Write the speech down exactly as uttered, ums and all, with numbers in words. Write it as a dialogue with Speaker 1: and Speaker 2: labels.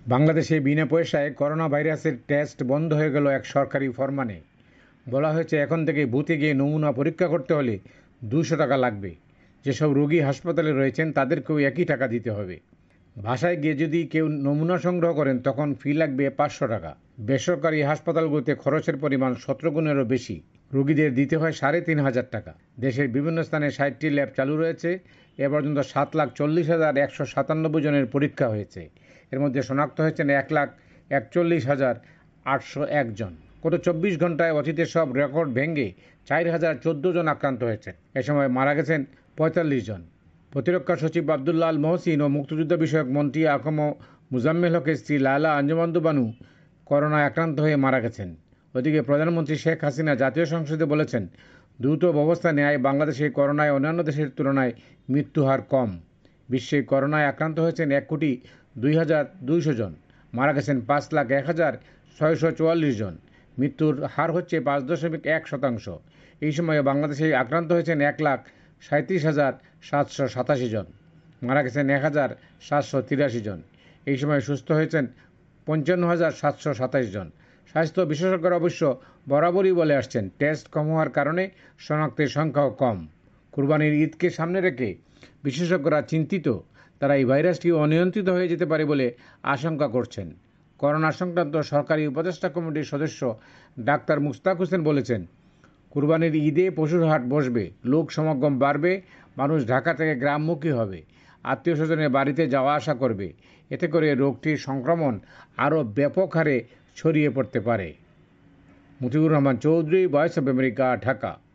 Speaker 1: বাংলাদেশে বিনা পয়সায় করোনা ভাইরাসের টেস্ট বন্ধ হয়ে গেল এক সরকারি ফরমানে। বলা হয়েছে এখন থেকে বুথে গিয়ে নমুনা পরীক্ষা করতে হলে দুশো টাকা লাগবে। যেসব রোগী হাসপাতালে রয়েছেন তাদেরকেও একই টাকা দিতে হবে। বাসায় গিয়ে যদি কেউ নমুনা সংগ্রহ করেন তখন ফি লাগবে পাঁচশো টাকা। বেসরকারি হাসপাতালগুলোতে খরচের পরিমাণ সতেরো গুণেরও বেশি। রোগীদের দিতে হয় সাড়ে তিন হাজার টাকা। দেশের বিভিন্ন স্থানে ষাটটি ল্যাব চালু রয়েছে। এ পর্যন্ত সাত লাখ চল্লিশ হাজার একশো সাতানব্বই জনের পরীক্ষা হয়েছে। এর মধ্যে শনাক্ত হয়েছেন এক লাখ একচল্লিশ হাজার আটশো এক জন। গত চব্বিশ ঘন্টায় অতীতের সব রেকর্ড ভেঙে চার হাজার চোদ্দো জন আক্রান্ত হয়েছেন। এ সময় মারা গেছেন পঁয়তাল্লিশ জন। প্রতিরক্ষা সচিব আবদুল্লাহ আল মহসিন ও মুক্তিযুদ্ধ বিষয়ক মন্ত্রী আকম মুজাম্মেল হকের স্ত্রী লায়লা আঞ্জুমান্দু বানু করোনায় আক্রান্ত হয়ে মারা গেছেন। ওদিকে প্রধানমন্ত্রী শেখ হাসিনা জাতীয় সংসদে বলেছেন, দ্রুত ব্যবস্থা নেয় বাংলাদেশে করোনায় অন্যান্য দেশের তুলনায় মৃত্যুহার কম। বিশ্বে করোনায় আক্রান্ত হয়েছেন এক কোটি দুই হাজার দুইশো জন। মারা গেছেন পাঁচ লাখ এক হাজার ছয়শো চুয়াল্লিশ জন। মৃত্যুর হার হচ্ছে পাঁচ দশমিক এক শতাংশ। এই সময়ে বাংলাদেশে আক্রান্ত হয়েছেন এক লাখ সাঁত্রিশ হাজার সাতশো সাতাশি জন। মারা গেছেন এক হাজার সাতশো তিরাশি জন। এই সময় সুস্থ হয়েছেন পঞ্চান্ন হাজার সাতশো সাতাশ জন। স্বাস্থ্য বিশেষজ্ঞরা অবশ্য বরাবরই বলে আসছেন, টেস্ট কম হওয়ার কারণে শনাক্তের সংখ্যাও কম। কুরবানির ঈদকে সামনে রেখে বিশেষজ্ঞরা চিন্তিত, তারা এই ভাইরাসটি অনিয়ন্ত্রিত হয়ে যেতে পারে বলে আশঙ্কা করছেন। করোনা সংক্রান্ত সরকারি উপদেষ্টা কমিটির সদস্য ডাক্তার মুস্তাক হোসেন বলেছেন, কুরবানির ঈদে পশুর হাট বসবে, লোক সমাগম বাড়বে, মানুষ ঢাকা থেকে গ্রামমুখী হবে, আত্মীয় স্বজনের বাড়িতে যাওয়া আসা করবে। এতে করে রোগটির সংক্রমণ আরও ব্যাপক হারে ছড়িয়ে পড়তে পারে। Mujibur Rahman Chowdhury, Voice of America, Dhaka.